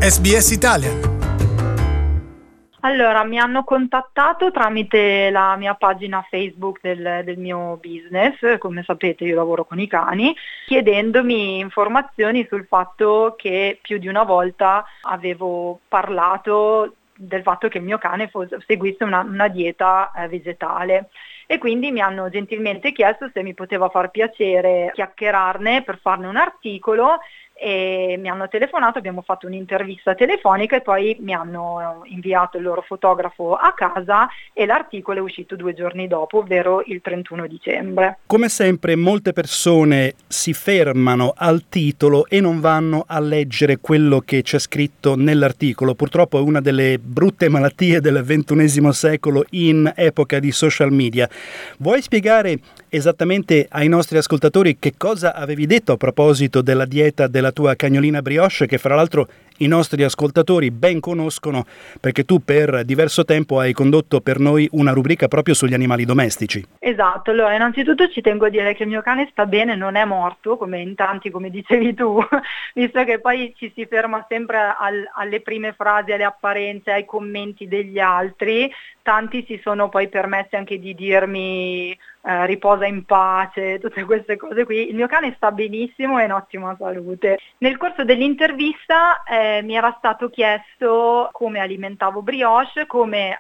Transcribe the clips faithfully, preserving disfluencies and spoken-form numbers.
S B S Italian. Allora, mi hanno contattato tramite la mia pagina Facebook del, del mio business, come sapete io lavoro con i cani, chiedendomi informazioni sul fatto che più di una volta avevo parlato del fatto che il mio cane fosse, seguisse una, una dieta eh, vegetale. E quindi mi hanno gentilmente chiesto se mi poteva far piacere chiacchierarne per farne un articolo, e mi hanno telefonato, abbiamo fatto un'intervista telefonica e poi mi hanno inviato il loro fotografo a casa e l'articolo è uscito due giorni dopo, ovvero il trentuno dicembre. Come sempre molte persone si fermano al titolo e non vanno a leggere quello che c'è scritto nell'articolo. Purtroppo è una delle brutte malattie del ventunesimo secolo in epoca di social media. Vuoi spiegare esattamente ai nostri ascoltatori che cosa avevi detto a proposito della dieta della tua cagnolina Brioche, che fra l'altro i nostri ascoltatori ben conoscono perché tu per diverso tempo hai condotto per noi una rubrica proprio sugli animali domestici. Esatto, allora innanzitutto ci tengo a dire che il mio cane sta bene, non è morto come in tanti, come dicevi tu, visto che poi ci si ferma sempre al, alle prime frasi, alle apparenze, ai commenti degli altri. Tanti si sono poi permessi anche di dirmi eh, riposa in pace, tutte queste cose qui. Il mio cane sta benissimo, è in ottima salute. Nel corso dell'intervista eh, mi era stato chiesto come alimentavo Brioche, come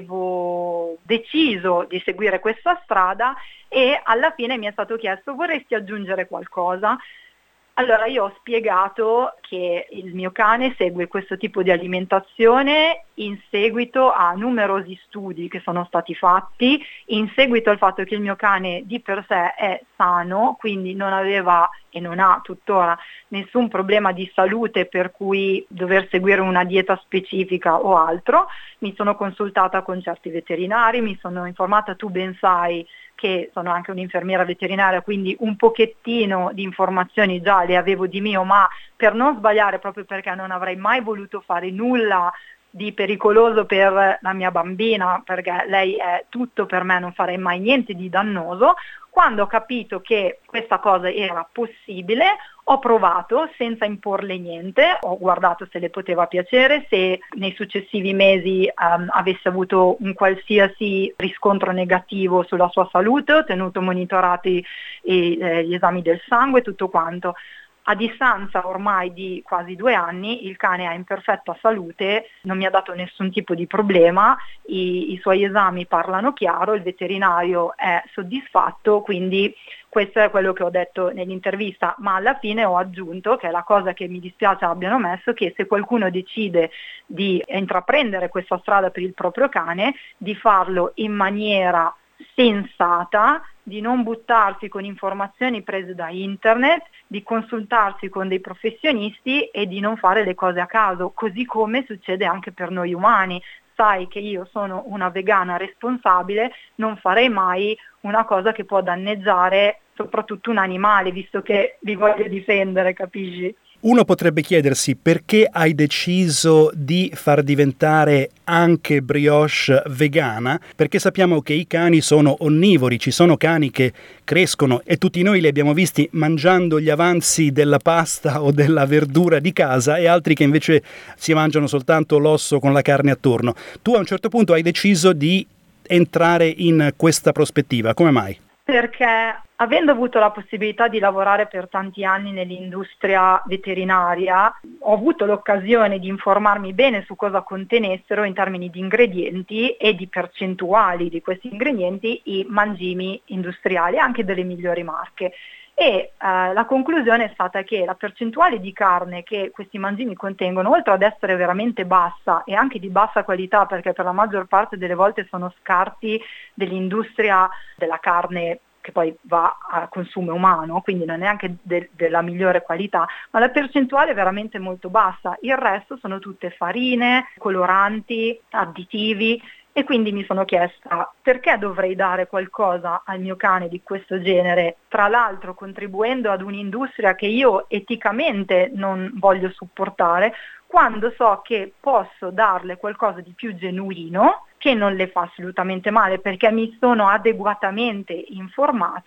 avevo deciso di seguire questa strada, e alla fine mi è stato chiesto: vorresti aggiungere qualcosa? Allora io ho spiegato che il mio cane segue questo tipo di alimentazione in seguito a numerosi studi che sono stati fatti, in seguito al fatto che il mio cane di per sé è sano, quindi non aveva e non ha tuttora nessun problema di salute per cui dover seguire una dieta specifica o altro. Mi sono consultata con certi veterinari, mi sono informata, tu ben sai che sono anche un'infermiera veterinaria, quindi un pochettino di informazioni già le avevo di mio, ma per non sbagliare, proprio perché non avrei mai voluto fare nulla di pericoloso per la mia bambina, perché lei è tutto per me, non farei mai niente di dannoso. Quando ho capito che questa cosa era possibile, ho provato senza imporle niente, ho guardato se le poteva piacere, se nei successivi mesi um, avesse avuto un qualsiasi riscontro negativo sulla sua salute, ho tenuto monitorati i, eh, gli esami del sangue, tutto quanto. A distanza ormai di quasi due anni il cane è in perfetta salute, non mi ha dato nessun tipo di problema, i, i suoi esami parlano chiaro, il veterinario è soddisfatto, quindi questo è quello che ho detto nell'intervista, ma alla fine ho aggiunto, che è la cosa che mi dispiace abbiano messo, che se qualcuno decide di intraprendere questa strada per il proprio cane, di farlo in maniera sensata, di non buttarsi con informazioni prese da internet, di consultarsi con dei professionisti e di non fare le cose a caso, così come succede anche per noi umani. Sai che io sono una vegana responsabile, non farei mai una cosa che può danneggiare soprattutto un animale, visto che li voglio difendere, capisci? Uno potrebbe chiedersi perché hai deciso di far diventare anche Brioche vegana, perché sappiamo che i cani sono onnivori, ci sono cani che crescono e tutti noi li abbiamo visti mangiando gli avanzi della pasta o della verdura di casa e altri che invece si mangiano soltanto l'osso con la carne attorno. Tu a un certo punto hai deciso di entrare in questa prospettiva, come mai? Perché avendo avuto la possibilità di lavorare per tanti anni nell'industria veterinaria, ho avuto l'occasione di informarmi bene su cosa contenessero in termini di ingredienti e di percentuali di questi ingredienti i mangimi industriali, anche delle migliori marche. E eh, la conclusione è stata che la percentuale di carne che questi mangimi contengono, oltre ad essere veramente bassa e anche di bassa qualità, perché per la maggior parte delle volte sono scarti dell'industria della carne che poi va a consumo umano, quindi non è neanche de- della migliore qualità, ma la percentuale è veramente molto bassa. Il resto sono tutte farine, coloranti, additivi. E quindi mi sono chiesta perché dovrei dare qualcosa al mio cane di questo genere, tra l'altro contribuendo ad un'industria che io eticamente non voglio supportare, quando so che posso darle qualcosa di più genuino, che non le fa assolutamente male perché mi sono adeguatamente informata,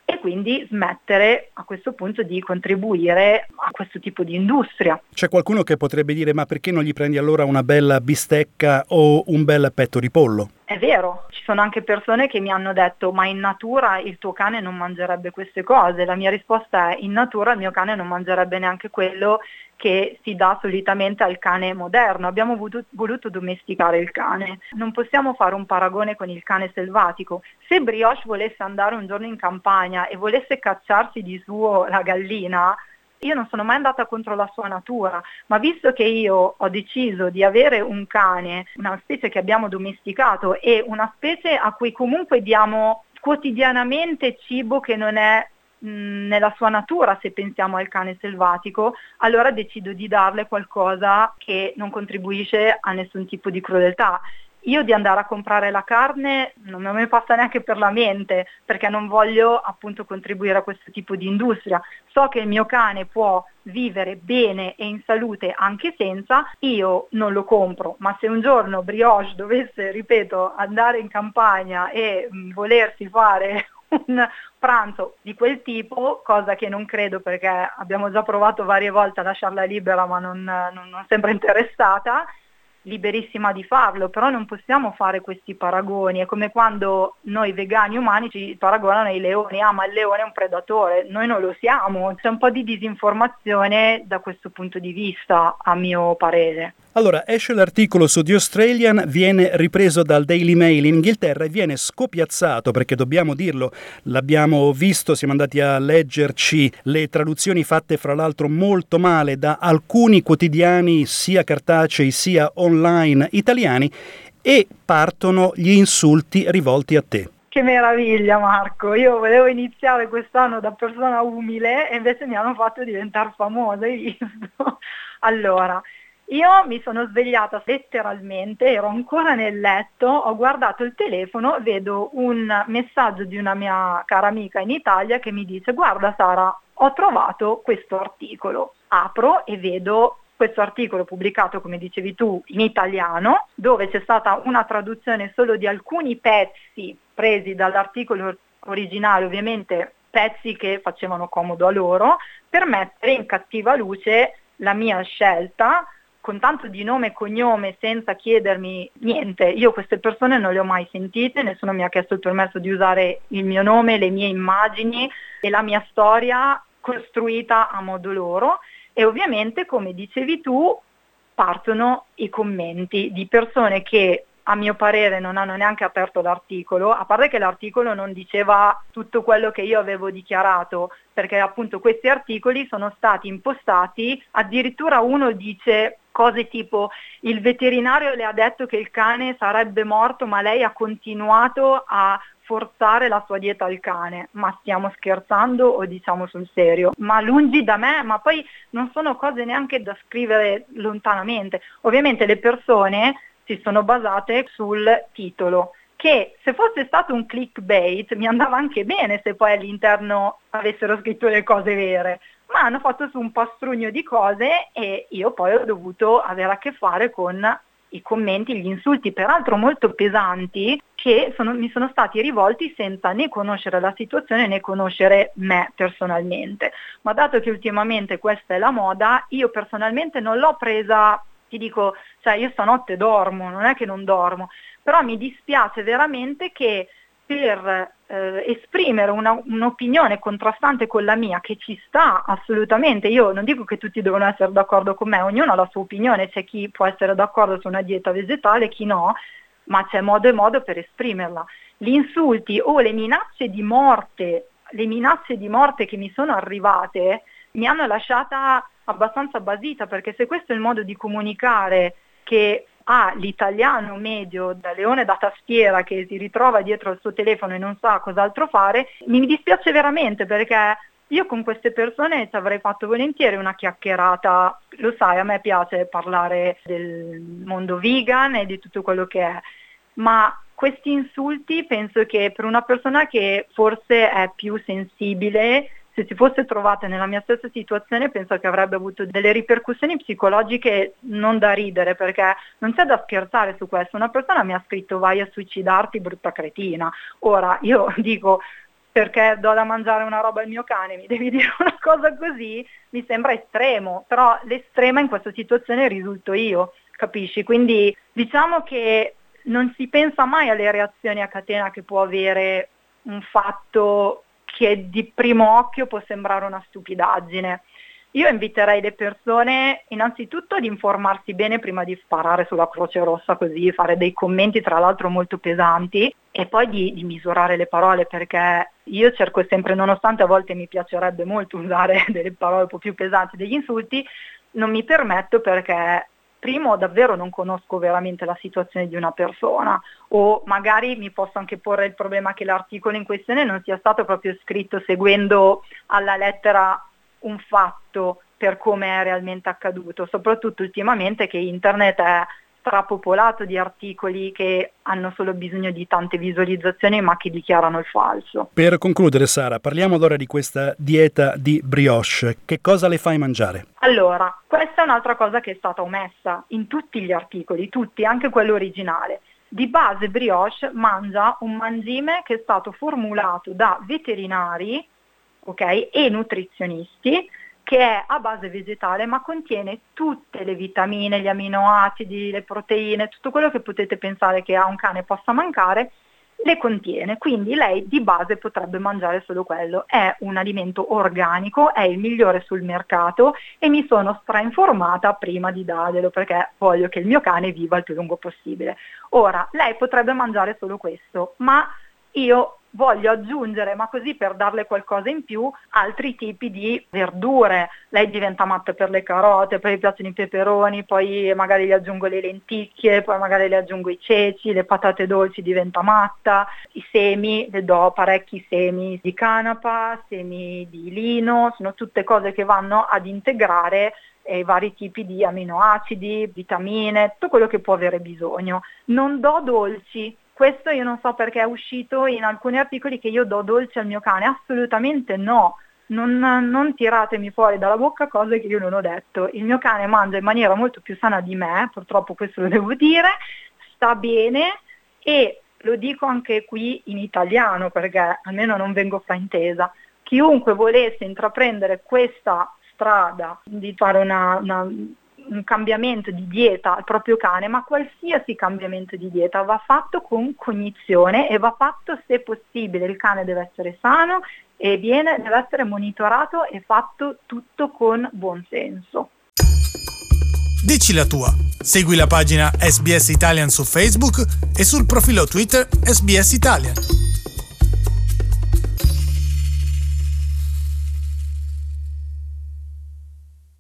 e quindi smettere a questo punto di contribuire a questo tipo di industria. C'è qualcuno che potrebbe dire: ma perché non gli prendi allora una bella bistecca o un bel petto di pollo? È vero, ci sono anche persone che mi hanno detto: ma in natura il tuo cane non mangerebbe queste cose. La mia risposta è: in natura il mio cane non mangerebbe neanche quello che si dà solitamente al cane moderno. Abbiamo voluto, voluto domesticare il cane. Non possiamo fare un paragone con il cane selvatico. Se Brioche volesse andare un giorno in campagna e volesse cacciarsi di suo la gallina, io non sono mai andata contro la sua natura, ma visto che io ho deciso di avere un cane, una specie che abbiamo domesticato e una specie a cui comunque diamo quotidianamente cibo che non è mh, nella sua natura, se pensiamo al cane selvatico, allora decido di darle qualcosa che non contribuisce a nessun tipo di crudeltà. Io di andare a comprare la carne non mi passa neanche per la mente, perché non voglio appunto contribuire a questo tipo di industria. So che il mio cane può vivere bene e in salute anche senza, io non lo compro, ma se un giorno Brioche dovesse, ripeto, andare in campagna e mh, volersi fare un pranzo di quel tipo, cosa che non credo perché abbiamo già provato varie volte a lasciarla libera ma non, non, non sembra interessata, liberissima di farlo, però non possiamo fare questi paragoni. È come quando noi vegani umani ci paragonano ai leoni: ah, ma il leone è un predatore, noi non lo siamo. C'è un po' di disinformazione da questo punto di vista, a mio parere. Allora, esce l'articolo su The Australian, viene ripreso dal Daily Mail in Inghilterra e viene scopiazzato, perché dobbiamo dirlo, l'abbiamo visto, siamo andati a leggerci le traduzioni fatte fra l'altro molto male da alcuni quotidiani sia cartacei sia online italiani, e partono gli insulti rivolti a te. Che meraviglia, Marco, io volevo iniziare quest'anno da persona umile e invece mi hanno fatto diventare famosa, hai visto? Allora, io mi sono svegliata letteralmente, ero ancora nel letto, ho guardato il telefono, vedo un messaggio di una mia cara amica in Italia che mi dice: guarda Sara, ho trovato questo articolo. Apro e vedo questo articolo pubblicato, come dicevi tu, in italiano, dove c'è stata una traduzione solo di alcuni pezzi presi dall'articolo originale, ovviamente pezzi che facevano comodo a loro, per mettere in cattiva luce la mia scelta, con tanto di nome e cognome, senza chiedermi niente. Io queste persone non le ho mai sentite, nessuno mi ha chiesto il permesso di usare il mio nome, le mie immagini e la mia storia costruita a modo loro. E ovviamente, come dicevi tu, partono i commenti di persone che a mio parere non hanno neanche aperto l'articolo, a parte che l'articolo non diceva tutto quello che io avevo dichiarato, perché appunto questi articoli sono stati impostati, addirittura uno dice cose tipo: il veterinario le ha detto che il cane sarebbe morto ma lei ha continuato a forzare la sua dieta al cane. Ma stiamo scherzando o diciamo sul serio? Ma lungi da me, ma poi non sono cose neanche da scrivere lontanamente. Ovviamente le persone si sono basate sul titolo, che se fosse stato un clickbait mi andava anche bene se poi all'interno avessero scritto le cose vere, ma hanno fatto su un pastrugno di cose e io poi ho dovuto avere a che fare con i commenti, gli insulti, peraltro molto pesanti, che sono, mi sono stati rivolti senza né conoscere la situazione né conoscere me personalmente. Ma dato che ultimamente questa è la moda, io personalmente non l'ho presa, ti dico, cioè io stanotte dormo, non è che non dormo, però mi dispiace veramente che per eh, esprimere una, un'opinione contrastante con la mia, che ci sta assolutamente, io non dico che tutti devono essere d'accordo con me, ognuno ha la sua opinione, c'è chi può essere d'accordo su una dieta vegetale, chi no, ma c'è modo e modo per esprimerla. Gli insulti o le minacce di morte, le minacce di morte che mi sono arrivate, mi hanno lasciata abbastanza basita, perché se questo è il modo di comunicare che ha l'italiano medio da leone da tastiera che si ritrova dietro il suo telefono e non sa cos'altro fare, mi dispiace veramente, perché io con queste persone ci avrei fatto volentieri una chiacchierata. Lo sai, a me piace parlare del mondo vegan e di tutto quello che è, ma questi insulti penso che per una persona che forse è più sensibile, se si fosse trovata nella mia stessa situazione, penso che avrebbe avuto delle ripercussioni psicologiche non da ridere, perché non c'è da scherzare su questo. Una persona mi ha scritto: vai a suicidarti, brutta cretina. Ora io dico, perché do da mangiare una roba al mio cane, mi devi dire una cosa così, mi sembra estremo, però l'estrema in questa situazione risulto io, capisci? Quindi diciamo che non si pensa mai alle reazioni a catena che può avere un fatto che di primo occhio può sembrare una stupidaggine. Io inviterei le persone innanzitutto ad informarsi bene prima di sparare sulla Croce Rossa così, fare dei commenti tra l'altro molto pesanti, e poi di, di misurare le parole, perché io cerco sempre, nonostante a volte mi piacerebbe molto usare delle parole un po' più pesanti, degli insulti, non mi permetto perché primo davvero non conosco veramente la situazione di una persona, o magari mi posso anche porre il problema che l'articolo in questione non sia stato proprio scritto seguendo alla lettera un fatto per come è realmente accaduto, soprattutto ultimamente che internet è strapopolato di articoli che hanno solo bisogno di tante visualizzazioni ma che dichiarano il falso. Per concludere, Sara, parliamo allora di questa dieta di brioche. Che cosa le fai mangiare? Allora, questa è un'altra cosa che è stata omessa in tutti gli articoli, tutti, anche quello originale. Di base brioche mangia un mangime che è stato formulato da veterinari, ok, e nutrizionisti, che è a base vegetale ma contiene tutte le vitamine, gli aminoacidi, le proteine, tutto quello che potete pensare che a un cane possa mancare, le contiene. Quindi lei di base potrebbe mangiare solo quello. È un alimento organico, è il migliore sul mercato e mi sono strainformata prima di darglielo perché voglio che il mio cane viva il più lungo possibile. Ora, lei potrebbe mangiare solo questo, ma io voglio aggiungere, ma così per darle qualcosa in più, altri tipi di verdure. Lei diventa matta per le carote, poi gli piacciono i peperoni, poi magari gli aggiungo le lenticchie, poi magari le aggiungo i ceci, le patate dolci, diventa matta, i semi, le do parecchi semi di canapa, semi di lino, sono tutte cose che vanno ad integrare e vari tipi di aminoacidi, vitamine, tutto quello che può avere bisogno. Non do dolci. Questo io non so perché è uscito in alcuni articoli che io do dolci al mio cane, assolutamente no, non, non tiratemi fuori dalla bocca cose che io non ho detto. Il mio cane mangia in maniera molto più sana di me, purtroppo questo lo devo dire, sta bene, e lo dico anche qui in italiano perché almeno non vengo fraintesa. Chiunque volesse intraprendere questa strada di fare una, una un cambiamento di dieta al proprio cane, ma qualsiasi cambiamento di dieta va fatto con cognizione e va fatto se possibile. Il cane deve essere sano e viene, deve essere monitorato e fatto tutto con buon senso. Dici la tua. Segui la pagina S B S Italian su Facebook e sul profilo Twitter S B S Italian.